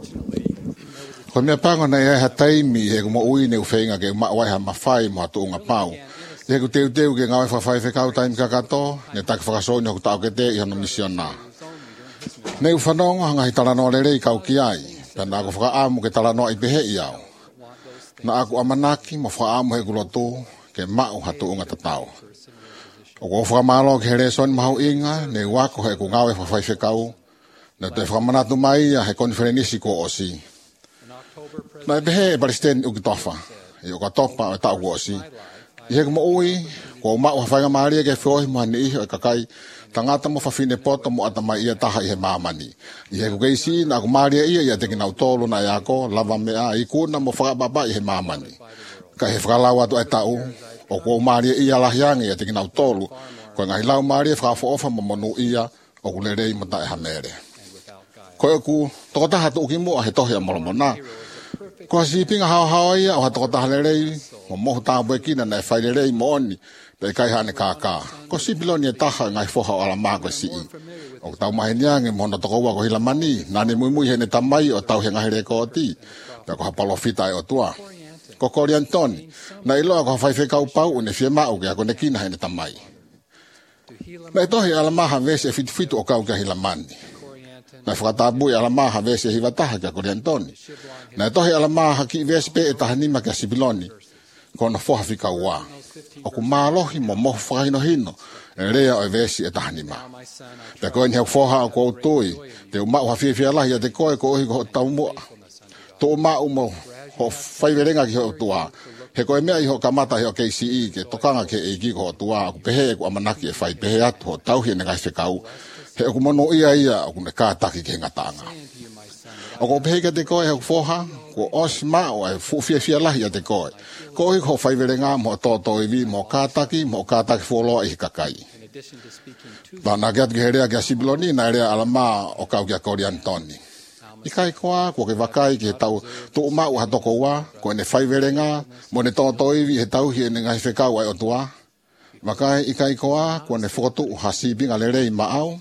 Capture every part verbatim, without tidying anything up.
Ko me pango na e hatai mi e ko mo ui ne ufenga ke ma wai ha mafai mo atu nga pau. E ko teu teu ke ngawe fa fai fe kau time kakato ne tak fa so ni ko tau ke te i no misiona. Ne ufanong hanga hitala no lele i kau kiai. Tanda ko fa amu ke tala no i behe iau. Na aku amanaki mo fa amu he kulotu ke mau hatu nga tatau. O ko fa malo ke hele son mau inga ne wako he ko ngawe fa fai fe kau. Na te fa manatu mai he konferensi ko osi. Na behe e palestine u kitofa. E o katopa e tau osi. Ihe ko mo ui ko mau fa nga mari ke foi mo ni e kakai tangata mo fa fine poto mo atama ia taha ihe mamani. Ihe ko keisi na ko mari ia ia te kina utolo na yako lava mea i kuna mo fa baba ihe mamani. Ka he fra lawa to e tau o ko mari ia la hiangi ia te kina utolo ko ngai lau mari fa fo ofa mo monu ia o ko lere mo ta hamere. Ko ku to ta hatu ki mo he to he mo na. Ko si pinga ha ha ia o hatu ta lere mo mo ta beki na fa lere mo ni. Pe kai hane kaka. Ko si piloni e taha ngai foha o ala mako si i. O tau mahi niange mona toko ua ko hila mani. Nani mui mui hene tamai o tau he ngahere ko oti. Pe ko hapalo fita e o tua. Ko kori antoni. Na iloa ko hawhai whekau pau une fie mau ke ako ne kina hene tamai. Na itohi ala maha vese e fitu fitu o kau ke hila mani. Na whakatabui ala maha vese e hiwataha ke kori antoni. Na itohi ala maha ki vese pe e tahanima ke sipiloni. Ko na foha whikau waa. O ku mālohi mo mohu whakaino hino, e rea o e vesi e tahanima. Pe koe ni hau whoha o kou tui, te umau hawhia whia lahi a te koe ko ohi ko tau mua. To umau mo ho whaiwerenga ki ho tua. He koe mea i ho kamata hi o K C E ke tokanga ke e ki ko tua, ku pehe e ku amanaki e whai pehe atu ho tauhi e negai whekau. He o ku mono ia ia o ku ne kātaki ke ngatanga. O ko pehe ke te koe hau whoha, ko osma o e fuwhia whia lahi a te koe. Ko i ko whaiwerenga mo toto i vi mo kātaki, mo kātaki wholoa i kakai. Tana kia ki herea kia Sibiloni, na herea alama o kau kia Kori Antoni. I kai koa, ko ke wakai ki he tau tu umau ha toko ua, ko ne whaiwerenga, mo ne toto i vi he tau hi e ne ngai whekau ai o tua. Wakai i kai koa, ko ne whokotu ha sibinga le rei maau.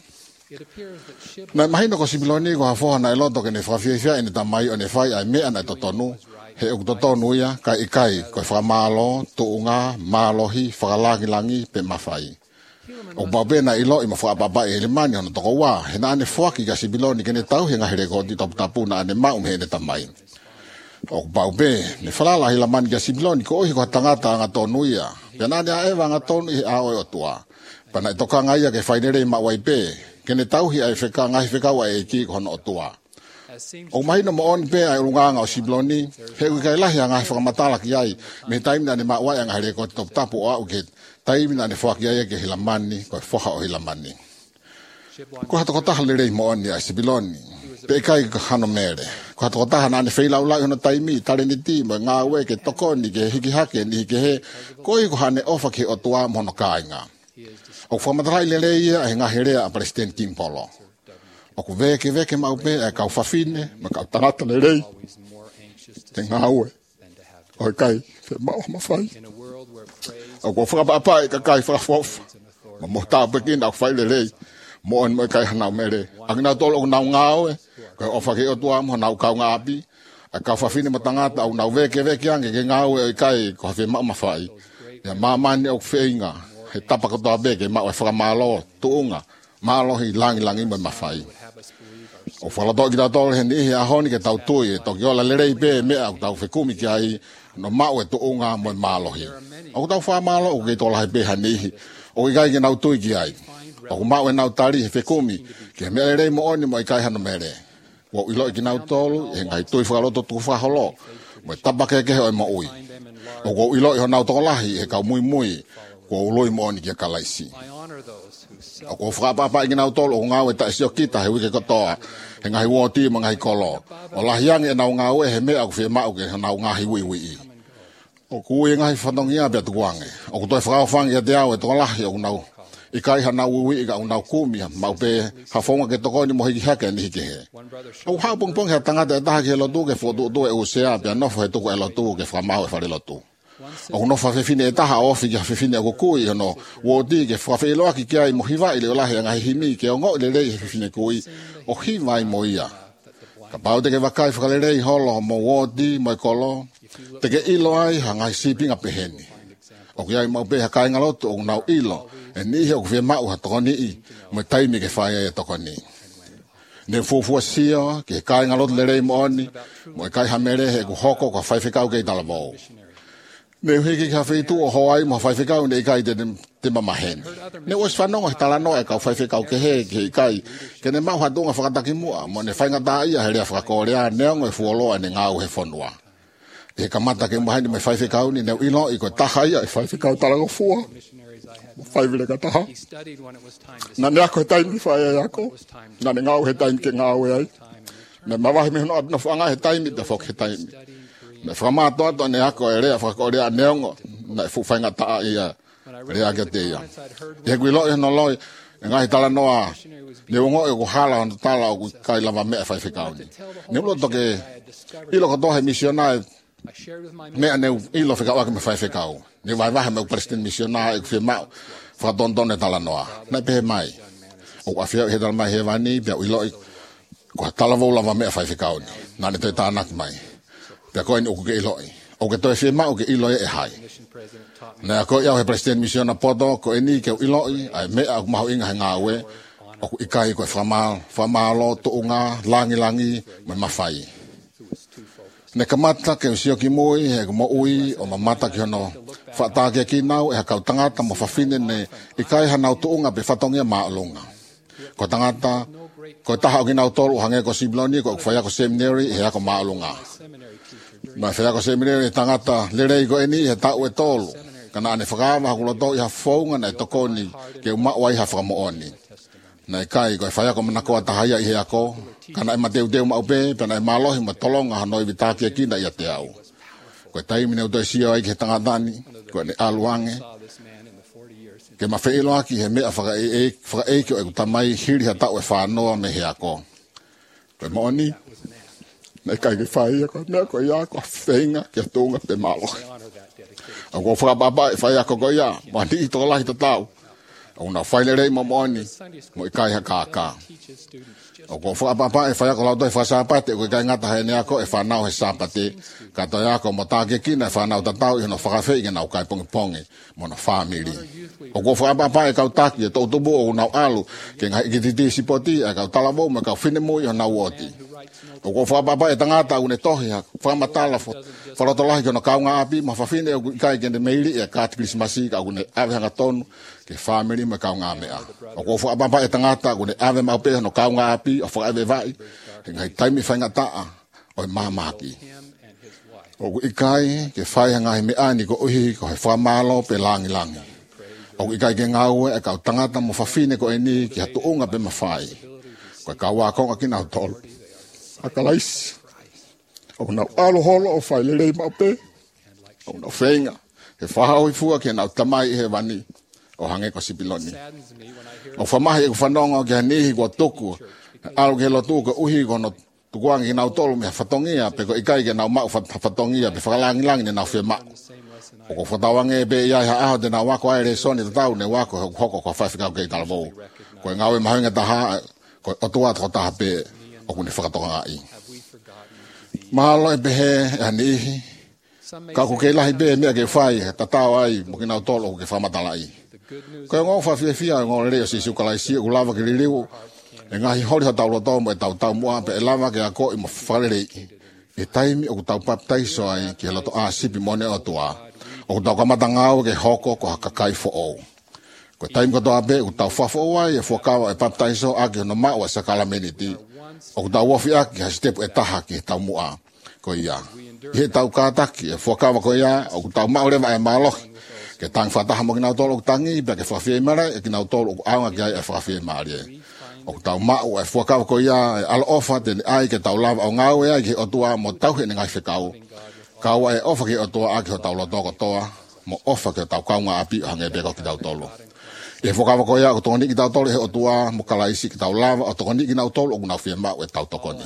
Na mahino ko Sibiloni ko ha whoha na eloto ke ne whawhiawhia e ne tamai o ne whai ai mea na totonu. He o totonu ia, kai ikai, ko whakamalo, tuunga, malohi, whakalangilangi, pe mawhai. O babena ilo i ma whakapapa e le mani ono toko wā, he na ane whaki ka Sibiloni kene tau he ngahere ko di tapu na ane maum he ne tamai. O baube, ne whalalahi la mani ka Sibiloni ko ohi ko tangata anga tonu ia, pe na ane aewa anga tonu i aoe o tua. Pana i toka ngai ke whainere i mawai pe, kene tau hi ai wheka ngai whekau ai e ki kono o tua. O mahina mo on pe ai urunganga o Sibiloni, he ui kai lahi a ngai whakamatala ki ai, me taimina ne mawai anga here ko top tapu o au ke taimina ne whaki ai ke hilamani, ko whoha o hilamani. Ko hato kotaha le rei mo on ni ai Sibiloni, pe kai ka hano mere. Ko hato kotaha na ne whailau lai hono taimi, tare ni ti, mo ngā ue ke tokoni, ke hiki hake, ni ke he, ko i ko hane ofa ke o tua mono kāinga. O whamatarai le rei ia, he ngā herea a President Kimpolo. O ku veke veke maupe e kau whawhine, ma kau tarata le rei, te ngā ue, o e kai, te mau mawhai. O ku whakapapa e ka kai whakafofa, ma mo tāpekina o whai le rei, mo on mo e kai hanau mere. Aki nau tolo o nau ngā ue, kai o whake o tua mo nau kau ngā api, a kau whawhine ma tangata au nau veke veke ange ke ngā ue o e kai ko hawhi mau mawhai. Ia mamani o wheinga, he tapa katoa beke mau e whakamalo, tuunga, malohi langi langi mo mawhai. O whalato ki tau tole he nihi a honi ke tau tui, e toki ola lerei pe mea au tau whekumi ki ai, no mau e tu unga mo malohi. O tau wha malo o ke tola he pe ha nihi, o i kai ke nau tui ki ai. O mau e nau tari he whekumi, ke mea lerei mo oni mo i kai hano mere. O ilo i ki nau tolu, he ngai tui whakaloto tu whaholo, mo e tabake ke hoi mo ui. O ko ilo i ho nau tokolahi, he kau mui mui, ko uloi mo oni ki a kalaisi. O ko whakapapa i ki nau tolu, o ngau e ta esio kita he wike kotoa, he ngahi woti ma ngahi kolo. O lahiangi e nau ngau e he mea ku whia mau ke nau ngahi ui ui i. O ku i ngahi whatongia bea tukuange. O ku toi whakawhangi e te au e toka lahi o nau. I kai ha nau ui ui i ka nau kumia, mau pe hawhonga ke tokoni mo hiki hake ni hiki he. O hau pong pong he tangata e taha ki he lotu ke whotu tu e usea, bea nofo he tuku e lotu ke whamau e whare lotu. O no fa fefine e taha ofi ki fefine o kui no wodi ke fa fe loaki ki ai mohiva ile lahi nga himi ke ngo ile le fefine kui o hiva i moia Ka pau te ke wakai whakalere i holo mo wodi mo kolo. Te ke ilo ai hangai sipinga peheni. O kia i mau pe hakai ngaloto o nau ilo. E nihe o kuwhi mau ha tokoni i. Mo taimi ke whaia e tokoni. Ne fufua sio ke kai ngaloto lere i mooni. Mo kai hamere he ku hoko kwa whaiwhikau ke i talamou. Ne hiki ka whitu o Hawaii mo whaiwhikau ne i kai te te mamaheni. Ne oes whanonga he talanoa e ka whaiwhikau ke he ke i kai. Ke ne mau hatunga whakataki mua. Mo ne whainga tā ia he rea whakakorea neongo e fuoloa ne ngau he whanua. E ka mata ke mahani me whaiwhikau ni neu ilo i ko taha ia e whaiwhikau talango fua. Whaiwile ka taha. Na ne ako he taimi whaia ako. Na ne ngau he taimi ke ngau e ai. Me mawahi me hono adina whanga he taimi te whok he taimi. Me whamatoa to ne ako e rea whakakorea neongo. Na e whainga taa ia rea ke te ia. E kui loi hino loi. E ngahi tala noa. Ne ungo e kuhala on tala o kai lava mea whaiwhikau ni. Ne ulo toke ilo ka tohe misionai. Me ane ilo whika wake me whaiwhikau. Ne vai wahe me president misionai e kuwhi mau. Whakatondone tala noa. Nai pehe mai. O awhia he tala mai he wani. Pia ilo i. Kua tala vau lava mea whaiwhikau ni. Nane toi tānak mai. Pia koe ni uku ke ilo i. O ke toi whia mau ke ilo i e hai. Nea koe iau he president misiona poto. Ko e ni ke ilo i. Ai mea aku mahu inga he ngā ue. O ku ikai koe whamalo. Whamalo, tuunga, langi langi. Me mawhai. Ne kamata ke usio ki mui he mo ui o mamata ki hono whata ke ki nau e hakau tangata mo whawhine ne i kai hanau tuunga pe whatongia maalunga. Ko tangata, ko taha o ki nau tolu hange ko Sibloni ko whaya ko seminary he ako maalunga. Ma whaya ko seminary tangata lerei ko eni he tau e tolu. Kana ane whakawa hakuloto i ha whaunga na e tokoni ke umawai ha whakamooni. Na i kai ko whaya ko manakoa tahaya i he ako. Kana e mateu teu maupe, pena e malohi ma tolonga hanoi vitaki e kina ia te au. Koe taimi neu toi sio ai ki he tangatani, koe ne aluange. Ke ma wheilo aki he mea whaka eikio e kutamai hiri ha tau e whanoa me he ako. Koe mooni, nei kai ke whaia koe mea koe ia koe whenga ke tunga pe malohi. A koe whakapapa e whaia koe koe ia, ma ni i toka lahi ta tau. O na whaile rei mo mooni, mo i kai ha kākā. O ko whakapapa e whaia ko lauto e whasapate, koe kai ngata hei neako e whanau he sapate, kato iako mo tāke kina e whanau tatau i hono whakawhei ke nau kai pongi pongi, mo na whamiri. O ko whakapapa e kau taki e tau tubu o nau alu, ke ngai ki titi sipoti e kau talamo me kau whinimu i honau oti. O ko whakapapa e tangata une tohi ha, whamatala wharotolahi kono kaunga api, ma whawhine e kai kende meiri e kāti Krismasi ka une awe hanga tonu, ke whamiri me kaunga mea. O ko whakapapa e tangata une awe maupe no kaunga api, o whakaewe vai, e ngai taimi whainga taa, o e mamaki. O ku ikai, ke whaiha ngahi me ani ko uhi, ko he whamalo pe langi langi. O ku ikai ke ngaue, e kau tangata mo whawhine ko e ni, ki hatu unga pe mawhai. Ko e kau wakonga ki nau tolu. Akalaisi. O nau alo holo o whailelei maupe, o nau whainga. He whahau i fua ke nau tamai he wani, o hange ko Sibloni. O whamahi e ku whanonga ke hanihi kua tuku, alo ke lo tuku uhi kono tukuangi nau tolu me whatongia, pe ko ikai ke nau mau whatongia, pe whakalangi langi ne nau whia mau. O ko whatawange pe iai ha aho te nau wako aere soni tatau ne wako hoko kwa whaiwhikau kei talavou. Ko e ngawe mahoinga taha, ko otua toko taha pe, o kune whakatonga ngai. Mahalo e pehe e hanihi, ka ku kei lahi pe mea ke whai, tatau ai, mo ki nau tolu ke whamatalai. Ko e ngau whawhia fia, ngau leo si sukalaisi, ku lava ki liliu, e ngahi hori ha tau loto mo e tau tau mua, pe e lava ke a ko i mo whalerei. E taimi o ku tau baptaiso ai, ki he loto a sipi mone o tua. O ku tau kamata ngau ke hoko ko hakakai fo o. Ko e taimi ko toa pe, ku tau whafo o ai, e whakawa e baptaiso a ki hono mau a sakala meniti. O ku tau wafi a ki ha stepu e taha ki he tau mua, ko ia. He tau kātaki, e whakawa ko ia, o ku tau mau rewa e malohi. Ke tang whataha mo ki nau tolo ku tangi, pe ke whawhia mara, e ki nau tolo ku aunga ki ai e whawhia mari e. O ku tau mau e whakawa ko ia, e alo ofa te ai ke tau lava o ngau e ai ki otua mo tau he ngai whekau. Kaua e ofa ki otua a ki ho tau lotoko toa, mo ofa ki tau kaunga api o hange peko ki tau tolo. E whakawa ko ia, o tokoni ki tau tolo he otua, mo kalaisi ki tau lava, o tokoni ki nau tolo o ku nau whia mau e tau tokoni.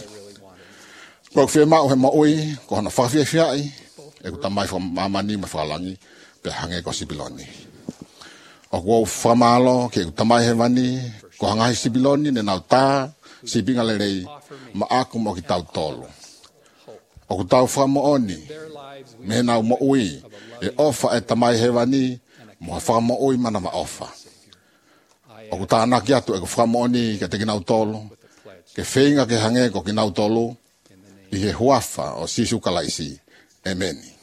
Ko whia mau he maui, ko hana whawhia whiai, e ku tamai whamamani ma whalangi, pe hange ko Sibloni. O ko whamalo, ke ku tamai he wani, ko hangahi Sibloni, ne nau tā, si pinga lelei ma aku mo ki tau tolo. O ku tau whamaoni, me nau mo ui, e ofa e tamai hewani, mo whamo ui mana ma ofa. O ku tānaki atu e ku whamaoni ke te kinau tolo, ke whenga ke hange ko kinau tolo, i he huafa o sisu kalaisi. Amen.